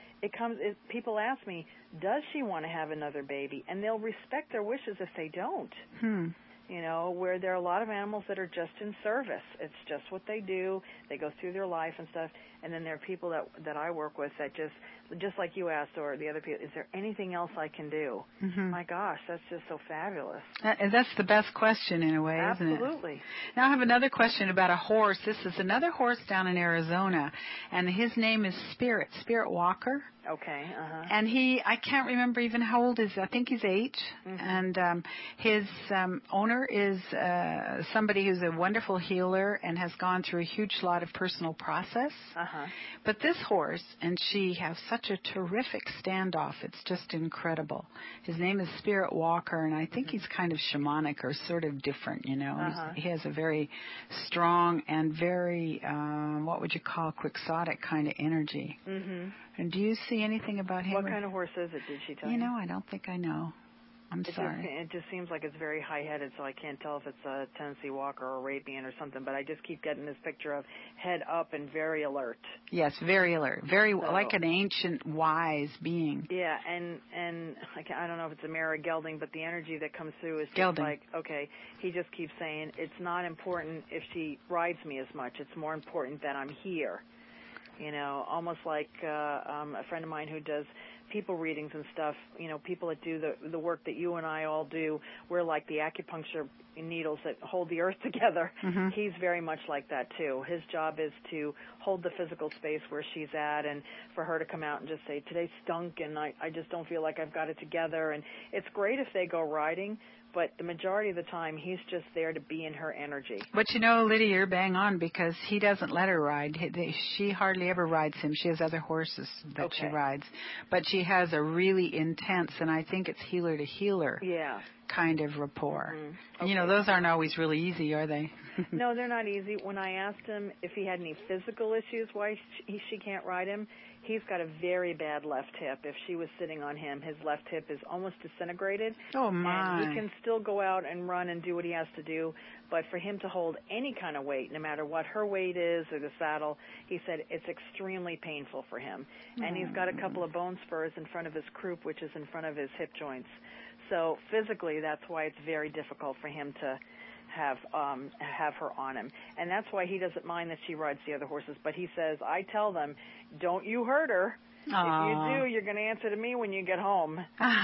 people ask me, does she want to have another baby? And they'll respect their wishes if they don't. Where there are a lot of animals that are just in service. It's just what they do. They go through their life and stuff. And then there are people that I work with that just like you asked, or the other people, is there anything else I can do? Mm-hmm. My gosh, that's just so fabulous. That's the best question in a way, isn't it? Absolutely. Now I have another question about a horse. This is another horse down in Arizona, and his name is Spirit Walker. Okay. Uh-huh. And I can't remember even how old is. I think he's 8. Mm-hmm. And his owner is somebody who's a wonderful healer and has gone through a huge lot of personal process. Uh-huh. But this horse and she have such a terrific standoff. It's just incredible. His name is Spirit Walker, and I think he's kind of shamanic or sort of different, Uh-huh. He has a very strong and very, what would you call, quixotic kind of energy. Mm-hmm. And do you see anything about him? What kind of horse is it, did she tell you? I don't think I know. I'm sorry. It just seems like it's very high-headed, so I can't tell if it's a Tennessee Walker or Arabian or something, but I just keep getting this picture of head up and very alert. Yes, very alert. Like an ancient, wise being. Yeah, and I don't know if it's a mare or gelding, but the energy that comes through is just gelding. Like, okay, he just keeps saying, it's not important if she rides me as much. It's more important that I'm here. Almost like a friend of mine who does people readings and stuff, people that do the work that you and I all do, we're like the acupuncture needles that hold the earth together. Mm-hmm. He's very much like that, too. His job is to hold the physical space where she's at and for her to come out and just say, today stunk and I just don't feel like I've got it together. And it's great if they go riding, but the majority of the time, he's just there to be in her energy. But Lydia, you're bang on because he doesn't let her ride. She hardly ever rides him. She has other horses that she rides. But she has a really intense, and I think it's healer to healer kind of rapport. Mm-hmm. Okay. Those aren't always really easy, are they? No, they're not easy. When I asked him if he had any physical issues why she can't ride him, he's got a very bad left hip. If she was sitting on him, his left hip is almost disintegrated. Oh, my. And he can still go out and run and do what he has to do, But for him to hold any kind of weight, no matter what her weight is or the saddle, he said it's extremely painful for him. And he's got a couple of bone spurs in front of his croup, which is in front of his hip joints. So physically, that's why it's very difficult for him to have her on him. And that's why he doesn't mind that she rides the other horses. But he says, I tell them, don't you hurt her. If you do, you're going to answer to me when you get home.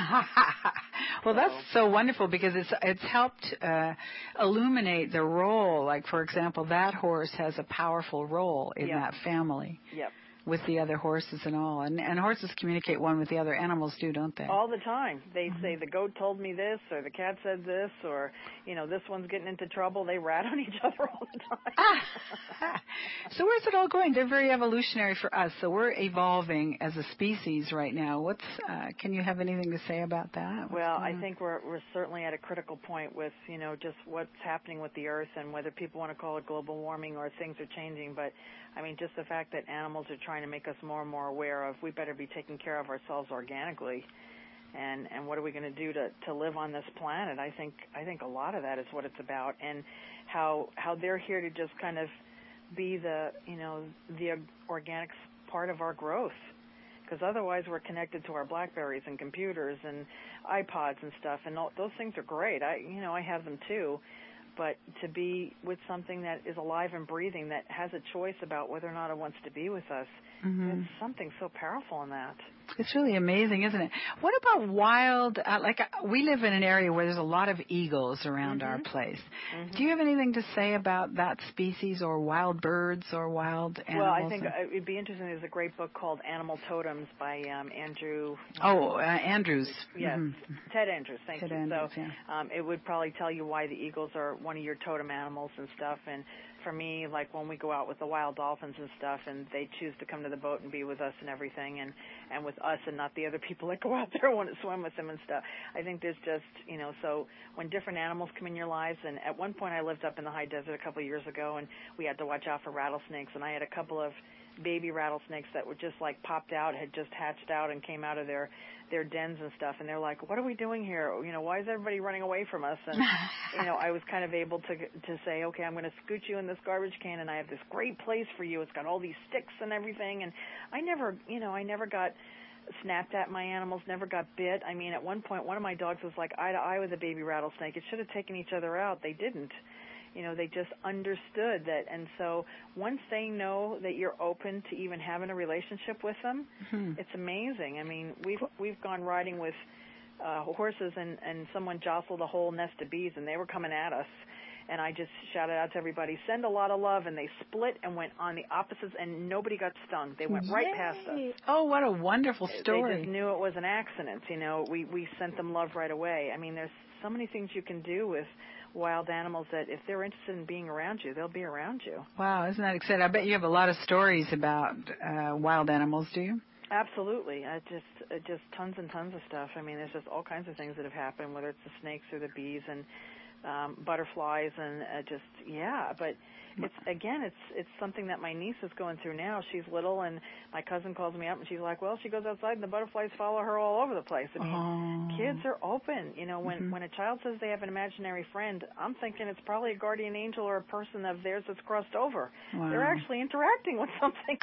Well, that's so wonderful because it's helped illuminate the role. Like, for example, that horse has a powerful role in that family. Yep. With the other horses and all. And horses communicate one with the other animals too, don't they? All the time. They say the goat told me this, or the cat said this, or, this one's getting into trouble. They rat on each other all the time. So where's it all going? They're very evolutionary for us. So we're evolving as a species right now. Can you have anything to say about that? Well, I think we're certainly at a critical point with, just what's happening with the earth and whether people want to call it global warming or things are changing. But, just the fact that animals are trying to make us more and more aware of we better be taking care of ourselves organically. And what are we going to do to live on this planet? I think a lot of that is what it's about, and how they're here to just kind of be the organic part of our growth. Because otherwise we're connected to our BlackBerries and computers and iPods and stuff, and those things are great. I have them too. But to be with something that is alive and breathing, that has a choice about whether or not it wants to be with us, there's something so powerful in that. It's really amazing, isn't it? What about wild, we live in an area where there's a lot of eagles around our place. Do you have anything to say about that species or wild birds or wild animals? Well, I think it'd be interesting. There's a great book called Animal Totems by Andrew. Andrews. Yes, Ted Andrews. Thank you. Andrews, it would probably tell you why the eagles are one of your totem animals and stuff. And for me, like when we go out with the wild dolphins and stuff, and they choose to come to the boat and be with us and everything, and with us and not the other people that go out there and want to swim with them and stuff. I think there's just, so when different animals come in your lives, and at one point I lived up in the high desert a couple of years ago, and we had to watch out for rattlesnakes, and I had a couple of baby rattlesnakes that were just like popped out, had just hatched out and came out of their dens and stuff, and they're like, what are we doing here? Why is everybody running away from us? And, I was kind of able to say, okay, I'm going to scoot you in this garbage can, and I have this great place for you. It's got all these sticks and everything, and I never got snapped at. My animals never got bit. At one point, one of my dogs was like eye to eye with a baby rattlesnake. It should have taken each other out. They didn't. They just understood that. And so once they know that you're open to even having a relationship with them, it's amazing. We've gone riding with horses, and someone jostled a whole nest of bees, and they were coming at us. And I just shouted out to everybody, send a lot of love, and they split and went on the opposites, and nobody got stung. They went right past us. Oh, what a wonderful story. They just knew it was an accident. We sent them love right away. There's so many things you can do with wild animals that if they're interested in being around you, they'll be around you. Wow, isn't that exciting? I bet you have a lot of stories about wild animals, do you? Absolutely. Just tons and tons of stuff. There's just all kinds of things that have happened, whether it's the snakes or the bees and butterflies and but it's something that my niece is going through now. She's little, and my cousin calls me up and she's like, well, she goes outside and the butterflies follow her all over the place. Kids are open. When a child says they have an imaginary friend, I'm thinking it's probably a guardian angel or a person of theirs that's crossed over. Wow. They're actually interacting with something.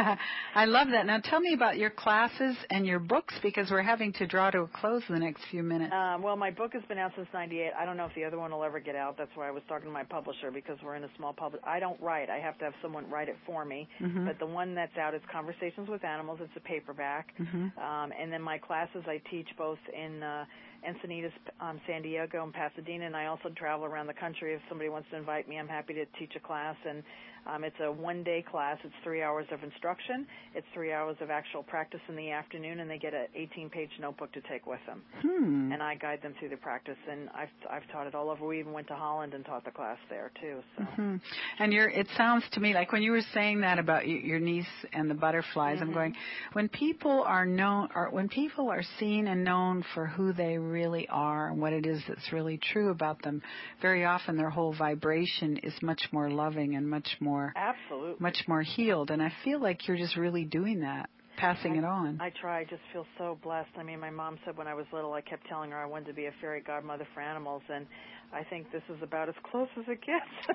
I love that. Now tell me about your classes and your books, because we're having to draw to a close in the next few minutes. Well, my book has been out since '98. I don't know if the other one will ever get out. That's why I was talking to my publisher, because we're in a small public. I don't write. I have to have someone write it for me. But the one that's out is Conversations with Animals. It's a paperback. And then my classes I teach both in Encinitas, San Diego, and Pasadena, and I also travel around the country. If somebody wants to invite me, I'm happy to teach a class. And it's a one-day class. It's 3 hours of instruction. It's 3 hours of actual practice in the afternoon, and they get an 18-page notebook to take with them. And I guide them through the practice. And I've taught it all over. We even went to Holland and taught the class there too. So. And it sounds to me like when you were saying that about your niece and the butterflies, I'm going, when people are known, or when people are seen and known for who they really are and what it is that's really true about them, very often their whole vibration is much more loving and much more absolutely much more healed. And I feel like you're just really doing that, passing it on. I try. I just feel so blessed. I mean, my mom said when I was little, I kept telling her I wanted to be a fairy godmother for animals, and I think this is about as close as it gets.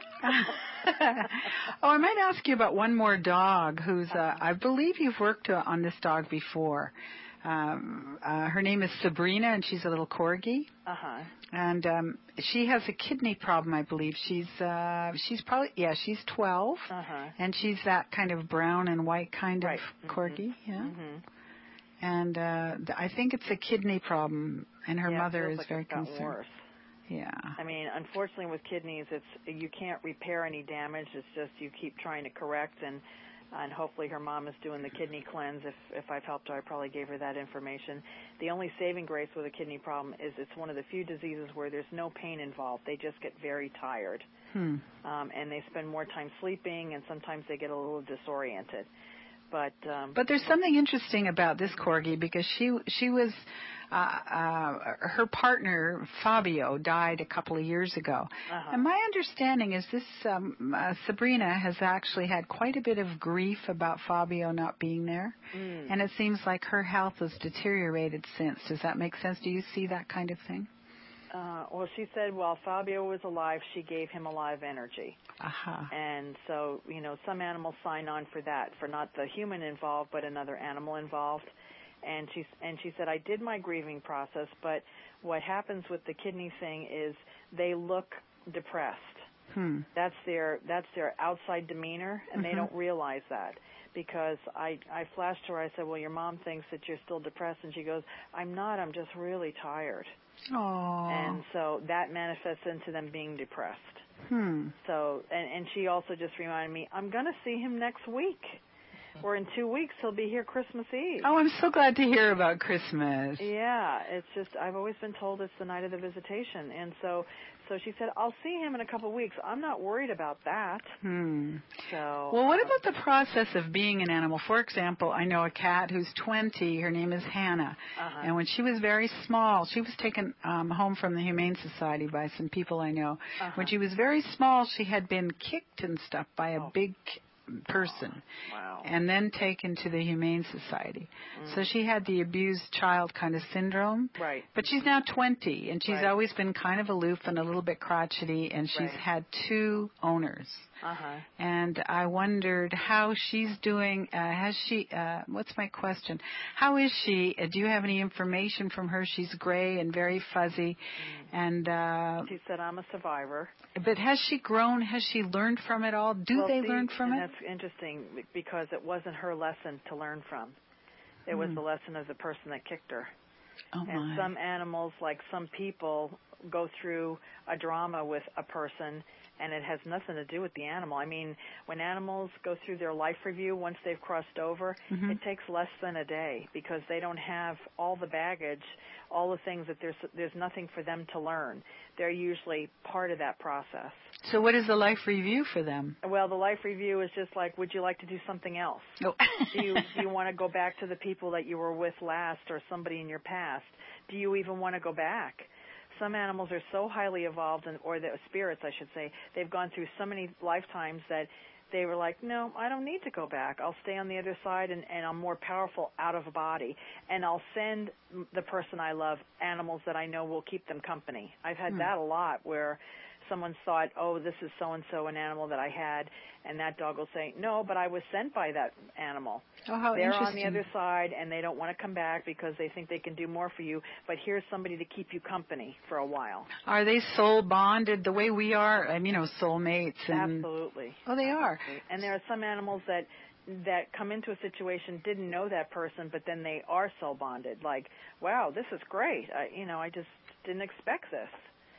Oh, I might ask you about one more dog who's, I believe you've worked on this dog before. Her name is Sabrina, and she's a little corgi. Uh-huh. And she has a kidney problem, I believe. She's probably, she's 12. Uh-huh. And she's that kind of brown and white kind of corgi, And I think it's a kidney problem, and her mother is very concerned. Worse. Yeah. I mean, unfortunately with kidneys, you can't repair any damage. It's just you keep trying to correct, and hopefully her mom is doing the kidney cleanse. If I've helped her, I probably gave her that information. The only saving grace with a kidney problem is it's one of the few diseases where there's no pain involved. They just get very tired. And they spend more time sleeping, and sometimes they get a little disoriented. But there's something interesting about this corgi, because she was her partner Fabio died a couple of years ago, and my understanding is this Sabrina has actually had quite a bit of grief about Fabio not being there, and it seems like her health has deteriorated since. Does that make sense? Do you see that kind of thing? Well, she said while Fabio was alive, she gave him a lot of energy. And so, some animals sign on for that, for not the human involved, but another animal involved. And she said, I did my grieving process, but what happens with the kidney thing is they look depressed. That's their outside demeanor, and they don't realize that. Because I flashed to her, I said, well, your mom thinks that you're still depressed, and she goes, I'm not, I'm just really tired. Aww. And so that manifests into them being depressed. So, and she also just reminded me, I'm going to see him next week. Or in 2 weeks, he'll be here Christmas Eve. Oh, I'm so glad to hear about Christmas. Yeah, it's just, I've always been told it's the night of the visitation. And so she said, I'll see him in a couple of weeks. I'm not worried about that. So. Well, what about the process of being an animal? For example, I know a cat who's 20. Her name is Hannah. And when she was very small, she was taken home from the Humane Society by some people I know. When she was very small, she had been kicked and stuff by a big person, and then taken to the Humane Society. So she had the abused child kind of syndrome. Right. But she's now 20, and she's always been kind of aloof and a little bit crotchety, and she's had 2 owners. And I wondered how she's doing. What's my question? How is she? Do you have any information from her? She's gray and very fuzzy. And she said, I'm a survivor. But has she grown? Has she learned from it all? Do they learn from it? That's interesting, because it wasn't her lesson to learn from. It was the lesson of the person that kicked her. And some animals, like some people, go through a drama with a person, and it has nothing to do with the animal. I mean, when animals go through their life review, once they've crossed over, it takes less than a day, because they don't have all the baggage, all the things that there's nothing for them to learn. They're usually part of that process. So what is the life review for them? Well, the life review is just like, would you like to do something else? Oh. Do you want to go back to the people that you were with last, or somebody in your past? Do you even want to go back? Some animals are so highly evolved, or the spirits, I should say, they've gone through so many lifetimes that they were like, no, I don't need to go back. I'll stay on the other side, and I'm more powerful out of a body. And I'll send the person I love animals that I know will keep them company. I've had that a lot, where someone thought, oh, this is so-and-so, an animal that I had, and that dog will say, no, but I was sent by that animal. Oh, how They're interesting. on the other side, and they don't want to come back because they think they can do more for you, but here's somebody to keep you company for a while. Are they soul bonded the way we are? Soulmates. Absolutely. Oh, they are. And there are some animals that come into a situation, didn't know that person, but then they are soul bonded. Like, wow, this is great. I just didn't expect this.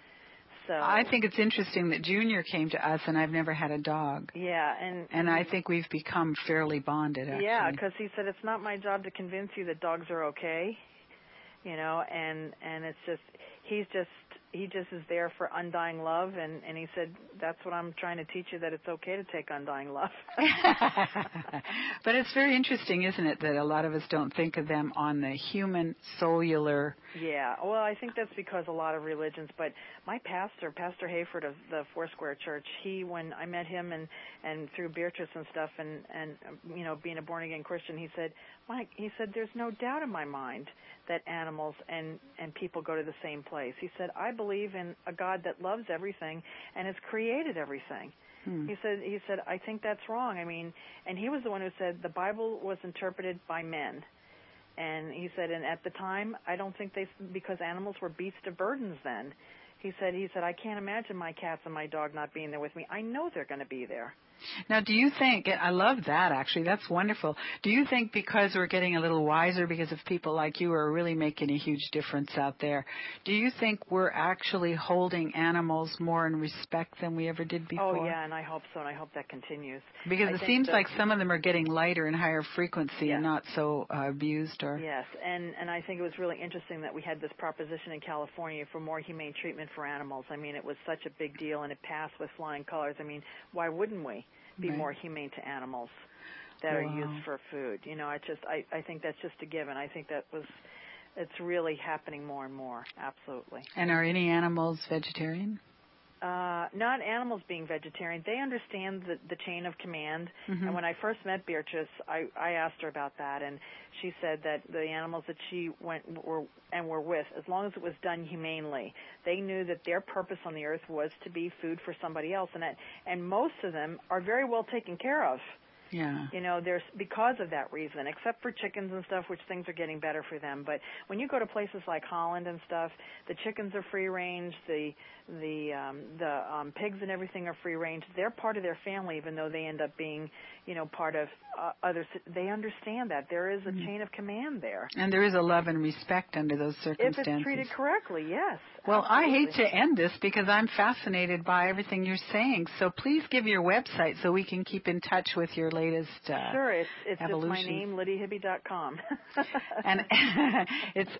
So I think it's interesting that Junior came to us, and I've never had a dog. Yeah, and I think we've become fairly bonded, actually. Yeah, because he said, it's not my job to convince you that dogs are okay, and it's just, he's just he just is there for undying love, and he said, that's what I'm trying to teach you, that it's okay to take undying love. But it's very interesting, isn't it, that a lot of us don't think of them on the human cellular. Yeah, well, I think that's because a lot of religions, but my pastor, Pastor Hayford of the Foursquare Church, when I met him and through Beatrice and stuff, and being a born-again Christian, he said, Mike, he said, there's no doubt in my mind that animals and people go to the same place. He said, I believe in a God that loves everything and has created everything. He said, I think that's wrong. I mean, and he was the one who said the Bible was interpreted by men. And he said, and at the time, I don't think because animals were beasts of burdens then. He said, I can't imagine my cats and my dog not being there with me. I know they're going to be there. Now, do you think, I love that actually, that's wonderful. Do you think because we're getting a little wiser because of people like you who are really making a huge difference out there, do you think we're actually holding animals more in respect than we ever did before? Oh, yeah, and I hope so, and I hope that continues. Because it seems like some of them are getting lighter and higher frequency and not so abused. Yes, and I think it was really interesting that we had this proposition in California for more humane treatment for animals. I mean, it was such a big deal, and it passed with flying colors. I mean, why wouldn't we be more humane to animals that are used for food? I think that's just a given. I think it's really happening more and more. Absolutely. And are any animals vegetarian? Not animals being vegetarian. They understand the chain of command. And when I first met Beatrice, I asked her about that, and she said that the animals that she were with, as long as it was done humanely, they knew that their purpose on the earth was to be food for somebody else, and most of them are very well taken care of. Yeah. There's because of that reason, except for chickens and stuff, which things are getting better for them. But when you go to places like Holland and stuff, the chickens are free range, the pigs and everything are free range. They're part of their family, even though they end up being, part of others. They understand that there is a chain of command there, and there is a love and respect under those circumstances. If it's treated correctly, yes. Well, absolutely. I hate to end this because I'm fascinated by everything you're saying. So please give your website so we can keep in touch with your latest Sure, it's just my name, LydiaHibby.com. And it's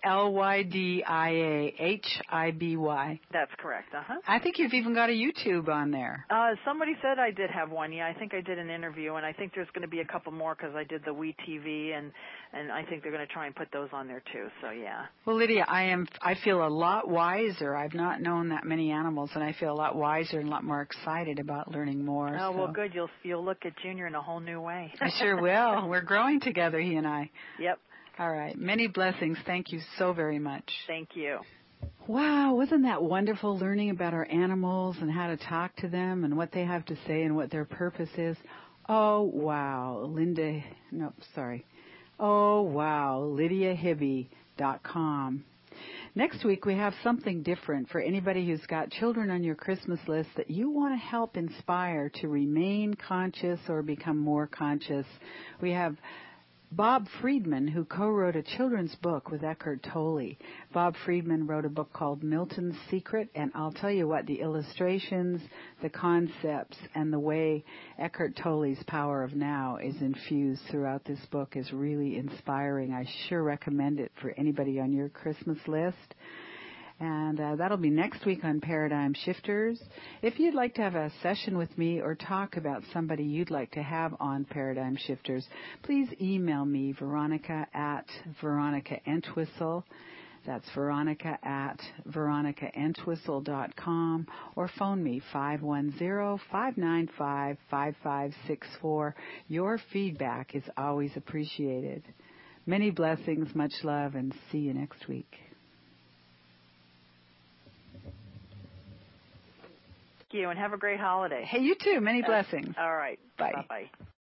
LYDIAHIBY. That's correct, I think you've even got a YouTube on there. Somebody said I did have one. Yeah, I think I did an interview, and I think there's going to be a couple more because I did the WeTV, and I think they're going to try and put those on there too. So yeah. Well, Lydia, I feel a lot wiser. I've not known that many animals, and I feel a lot wiser and a lot more excited about learning more. Oh, well, good. You'll look at Junior in a whole new way. I sure will. We're growing together, he and I. Yep. All right. Many blessings. Thank you so very much. Thank you. Wow, wasn't that wonderful learning about our animals and how to talk to them and what they have to say and what their purpose is? Oh, wow. LydiaHibby.com. Next week, we have something different for anybody who's got children on your Christmas list that you want to help inspire to remain conscious or become more conscious. We have Bob Friedman, who co-wrote a children's book with Eckhart Tolle. Bob Friedman wrote a book called Milton's Secret, and I'll tell you what, the illustrations, the concepts, and the way Eckhart Tolle's Power of Now is infused throughout this book is really inspiring. I sure recommend it for anybody on your Christmas list. And that'll be next week on Paradigm Shifters. If you'd like to have a session with me or talk about somebody you'd like to have on Paradigm Shifters, please email me, Veronica@VeronicaEntwistle. That's Veronica@VeronicaEntwistle.com, or phone me 510-595-5564. Your feedback is always appreciated. Many blessings, much love, and see you next week. Thank you, and have a great holiday. Hey, you too. Many blessings. All right. Bye. Bye-bye.